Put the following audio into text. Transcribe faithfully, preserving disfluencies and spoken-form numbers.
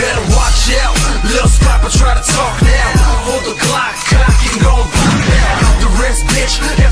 better watch out. Little Scrapper try to talk now. Hold the Glock, cock and gon' pop out. The rest, bitch,